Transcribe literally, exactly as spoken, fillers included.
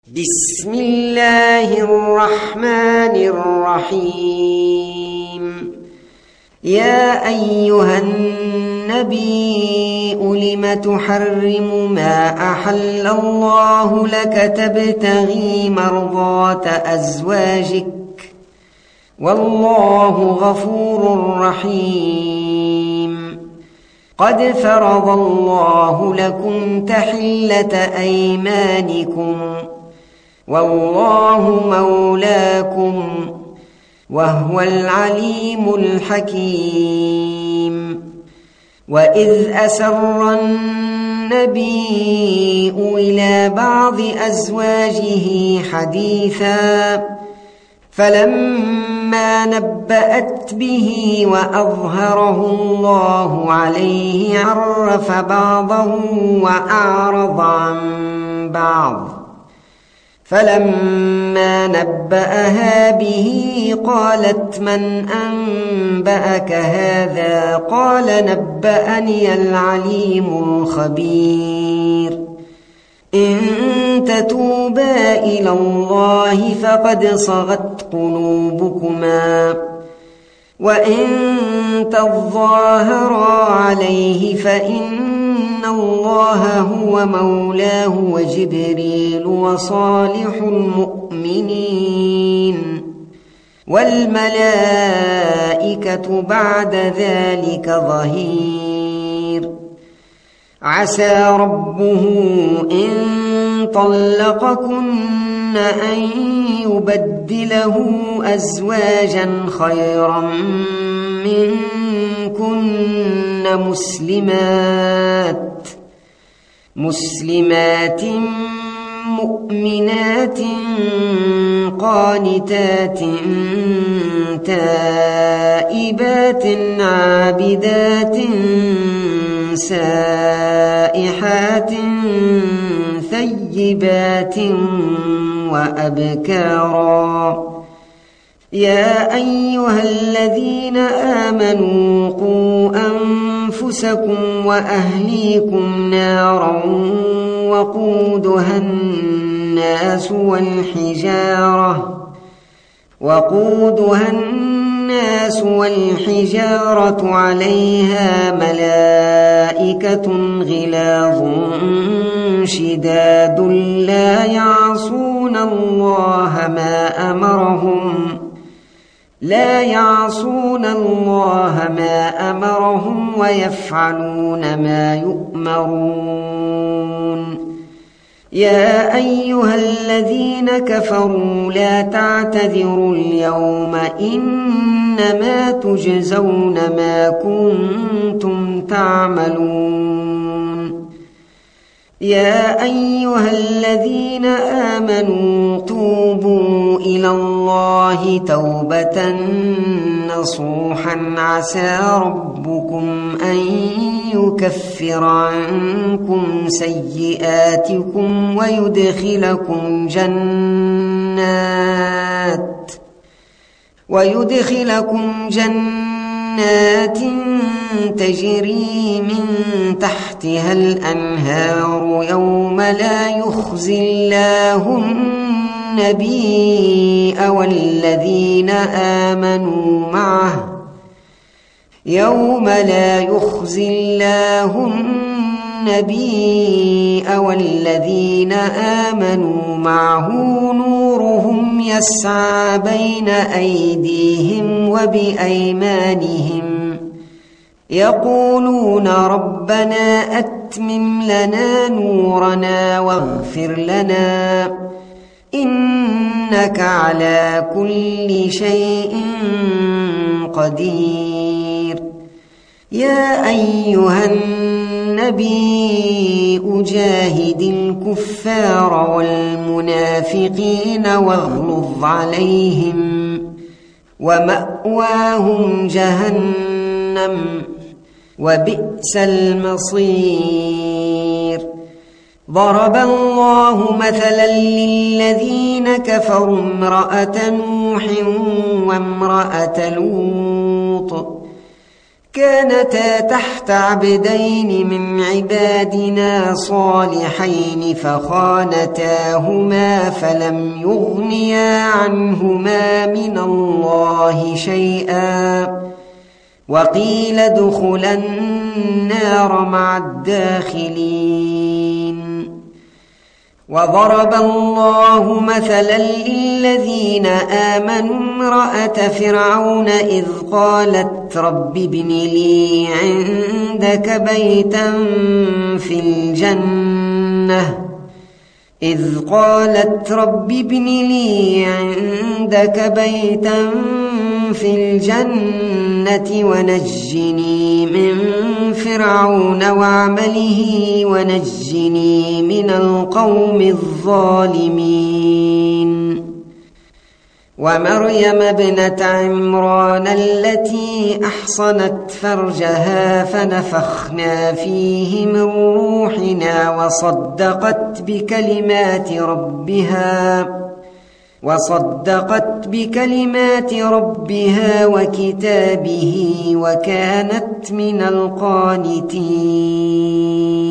بسم الله الرحمن الرحيم. يا أيها النبي لم تحرم ما أحل الله لك تبتغي مرضات أزواجك والله غفور رحيم. قد فرض الله لكم تحلة أيمانكم والله مولاكم وهو العليم الحكيم. وإذ أسر النبي إلى بعض أزواجه حديثا فلما نبأت به وأظهره الله عليه عرف بعضه وأعرض عن بعض. فلما نبأها به قالت من أنبأك هذا؟ قال نبأني العليم الخبير. إن تتوبا إلى الله فقد صغت قلوبكما وإن تظاهرا عليه فإن الله هو مولاه وجبريل وصالح المؤمنين والملائكة بعد ذلك ظهير. عسى ربه إن طلقكن أن يبدله أزواجا خيرا منكن مسلمات مسلمات مؤمنات قانتات تائبات عابدات سائحات ثيبات وأبكارا. يا أيها الذين آمنوا قوا أنفسكم وأهليكم نارا وقودها الناس والحجارة وقودها الناس والحجارة عليها ملائكة غلاظ شداد لا يعصون الله ما أمرهم لا يعصون الله ما أمرهم ويفعلون ما يؤمرون. يا أيها الذين كفروا لا تعتذروا اليوم إنما تجزون ما كنتم تعملون. يا أيها الذين آمنوا توبوا إلى الله توبة نصوحا عسى ربكم أن يكفر عنكم سيئاتكم ويدخلكم جنات ويدخلكم جنات تجري من تحتها الأنهار يوم لا يخزي الله النبي والذين آمنوا معه يوم لا يخزي الله النبي والذين آمنوا معه نورهم يسعى بين أيديهم وبأيمانهم يقولون ربنا أتمم لنا نورنا واغفر لنا إنك على كل شيء قدير. يا أيها النبي جاهد الكفار والمنافقين واغلظ عليهم ومأواهم جهنم وبئس المصير. ضرب الله مثلا للذين كفروا امرأة نوح وامرأة لوط كانتا تحت عبدين من عبادنا صالحين فخانتاهما فلم يغنيا عنهما من الله شيئا وقيل ادخلا النار مع الداخلين. وضرب الله مثلا للذين آمنوا امرأة فرعون إذ قالت رب ابن لي عندك بيتا في الجنة إذ قالت رب ابن لي عندك بيتا في الجنة ونجني من فرعون وعمله ونجني من القوم الظالمين. ومريم ابنة عمران التي أحصنت فرجها فنفخنا فيه من روحنا وصدقت بكلمات ربها وصدقت بكلمات ربها وكتابه وكانت من القانتين.